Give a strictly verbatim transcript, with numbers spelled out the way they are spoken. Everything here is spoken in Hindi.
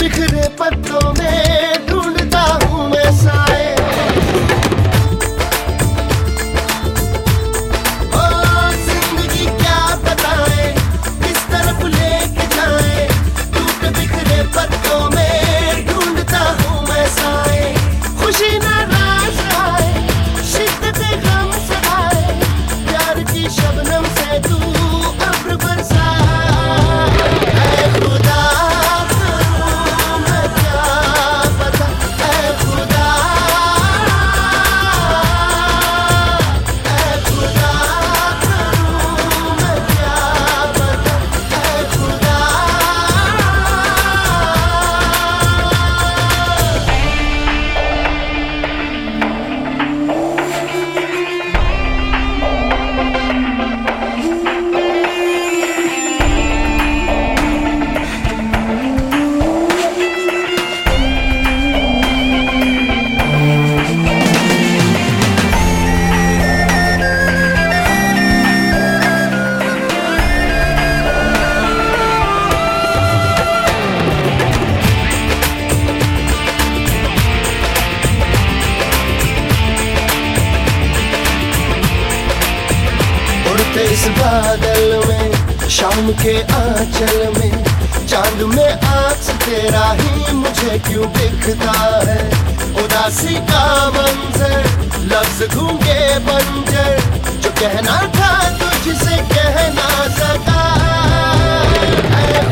बिखरे पत्तों में ढूंढता हूँ मैं साए। ओ जिंदगी क्या बताए, किस तरफ लेके जाए, टूटे बिखरे पत्तों में ढूंढता हूँ मैं साए। खुशी नाराज आए, शिद्दत गम सताए, प्यार की शबनम से तू अब्र बरसा। ऐ खुदा करूं मैं क्या पता, ऐ खुदा, ऐ खुदा करूं मैं क्या पता, ऐ खुदा। उड़ते इस बादल में, शाम के आंचल में, चांद में आँख तेरा ही मुझे क्यों दिखता है। उदासी का मंजर, लफ्ज गूंगे बंजर, जो कहना था तुझसे कह ना सका। ऐ